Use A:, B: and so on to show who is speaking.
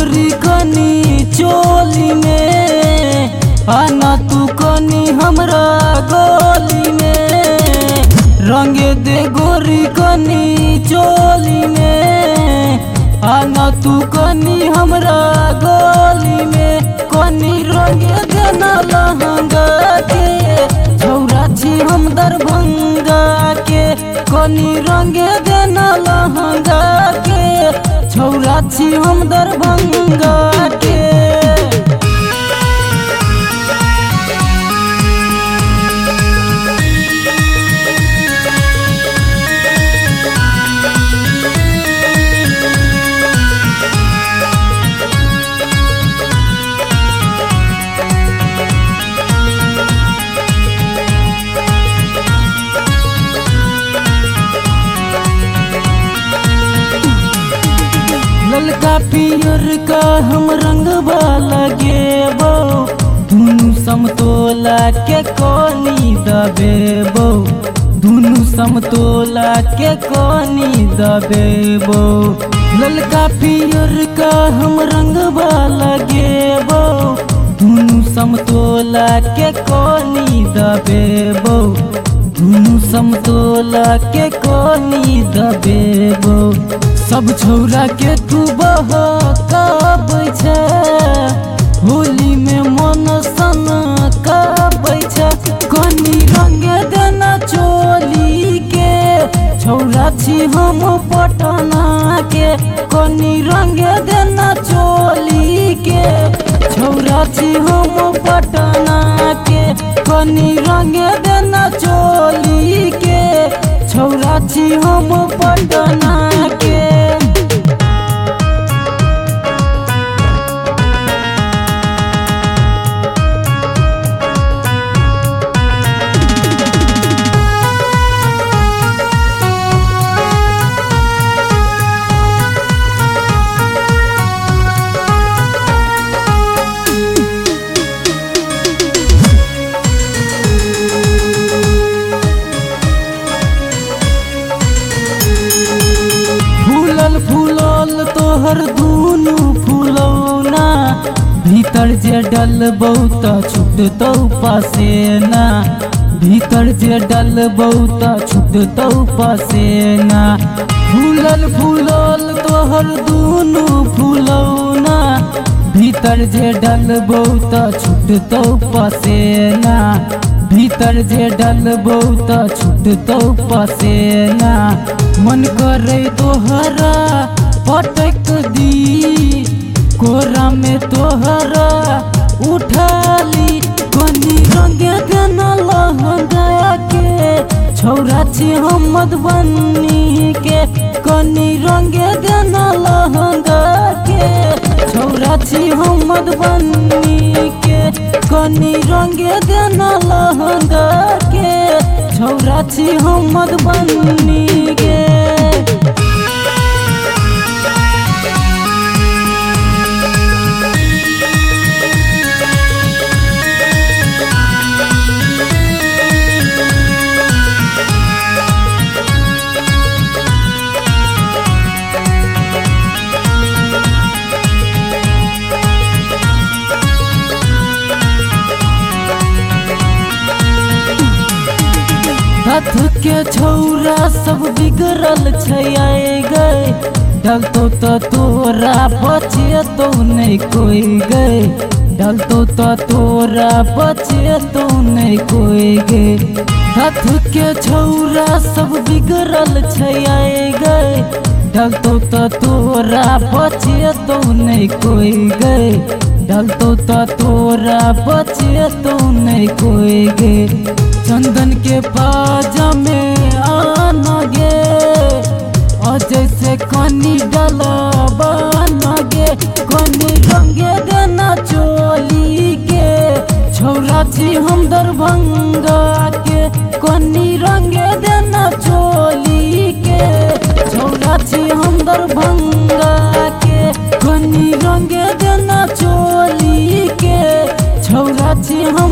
A: गोरी कनी चोली में, आना तू कनी हमरा गोली में। रंगे दे गोरी कनी चोली में, आना तू कनी हमरा गोली में। कनी रंगे देना लहंगा के, छौरा छी हम दरभंगा के। कनी रंगे देना लहंगा के, छौरा छी हम दरभंगा के। ललका पियर का हम रंगवा लगेबो, दुनू समतोला के कोनी दबेबो। दुनू समतोला के कोनी दबेबो। ललका पियर का हम रंगवा लगेबो, दुनू समतोला के कोनी दबेबो। दुनू समतोला के कोनी दबेबो। सब छौरा के तू बहकाबै छै, होली में मन सन काबै छै। कनी रंगे देना चोली के, छौरा छी हम पटना के। कनी रंगे देना चोली के, छौरा छी हम पटना के। कनी रंगे देना चोली के, छौरा छी हम पटना के। फूलल तोहर दुनू फूलौना, भीतर जे डलबौ त छूटतौ पसेना। भीतर जे डलबौ त छूटतौ पसेना। फूलल तोहर दुनू फूलौना, भीतर जे डलबौ त छूटतौ पसेना। भीतर जे डलबौ त छूटतौ पसेना। मन करे तोहरा पटक दी, कोरा में तोहरा उठाली। कनी रंगे देना लहंगा के, छौरा छी हम मधुबनी के। कनी रंगे देना लहंगा के, छौरा छी हम मधुबनी के। कनी रंगे देना लहंगा के, छौरा छी हम मधुबनी के। हाथ के छौरा सब बिगड़ल छै गए, डलतो त तोरा बचेतौ नहीं कोई गए। डलतो त तोरा बचेतौ नहीं कोई गए। हाथ के छौरा सब बिगड़ल छै गए, डलतो त तोरा बचेतौ नहीं कोई गए। डलतो त तोरा बचेतौ नहीं कोई गए। चंदन के पाजा में आना गे, और जैसे कनी डलबा गे। कनी रंगे देना चोली के, छौरा छी हम दरभंगा के। कनी रंगे देना चोली के, छौरा छी हम दरभंगा के। कनी रंगे देना चोली के, छौरा छी हम